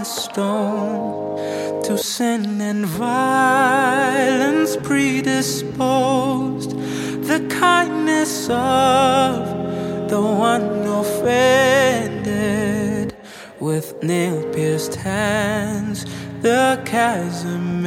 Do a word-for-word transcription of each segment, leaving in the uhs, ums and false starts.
as stone, to sin and violence predisposed. The kindness of the one offended, with nail-pierced hands the chasm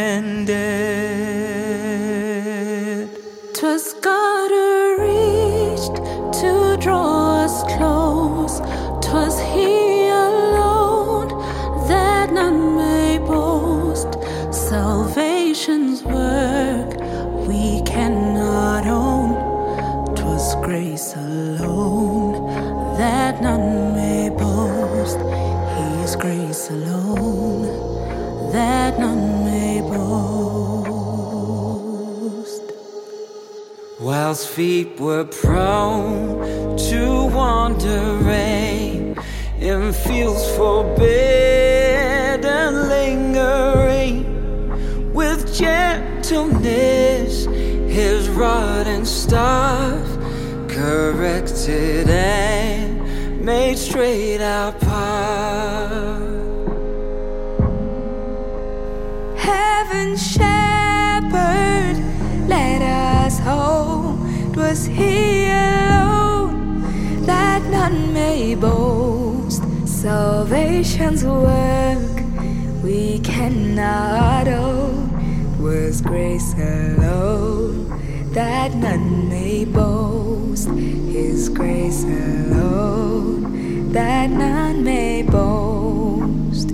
mended. 'Twas God who reached to draw us close. 'Twas He alone that none may boast. Salvation's work we cannot own. 'Twas grace alone that none may boast. His grace alone that none may boast. Whilst feet were prone to wandering in fields forbidden, lingering with gentleness, His rod and staff corrected and made straight our path. Heaven's shepherd led us home. 'Twas He alone that none may boast. Salvation's work we cannot own. 'Twas grace alone that none may boast. His grace alone that none may boast.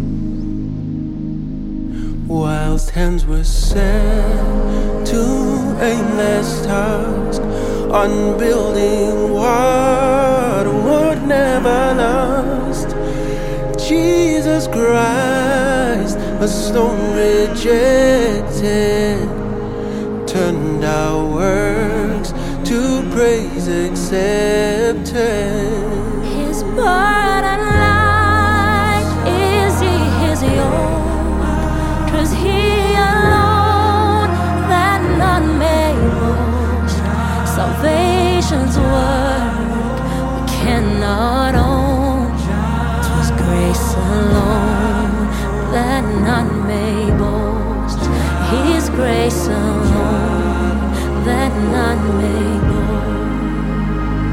Whilst hands were sent to aimless task, on building what would never last, Jesus Christ, a stone rejected, turned our works to praise accepted. His burden light is His yoke. 'Twas He alone that none may boast. Salvation's work we cannot own. 'Twas grace alone that none may boast. His grace alone that none may boast.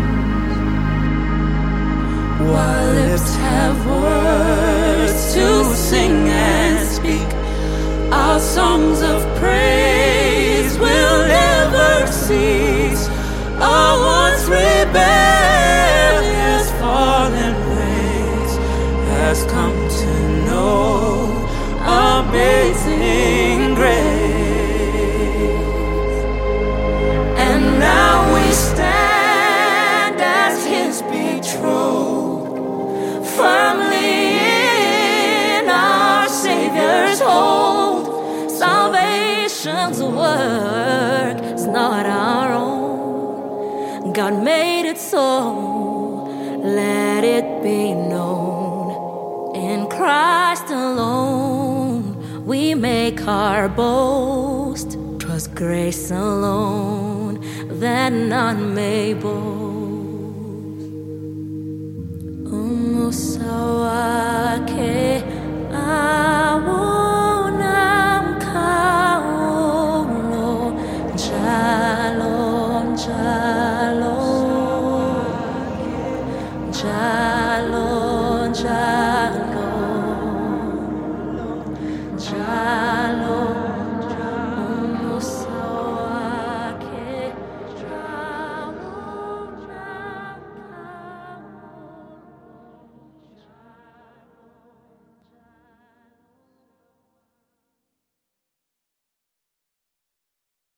While lips have words to sing and speak, our songs of praise will never cease. Our once rebellious fallen race has come to know amazing grace. And now we stand as His betrothed, firmly in our Savior's hold. Salvation's work is not our own. God made it so, let it be known. In Christ alone we make our boast. 'Twas grace alone that none may boast. Umusawake awonam kaulo, Shalom, shalom, shalom, shalom.